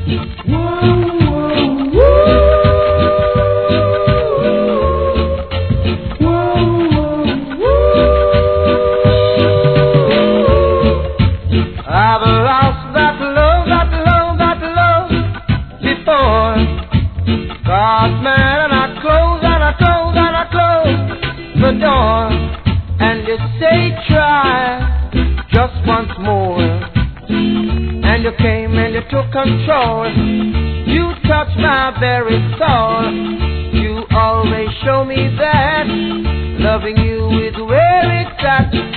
And you say try just once more, and you came and you took control. You touched my very soul. You always show me that loving you is where it's at.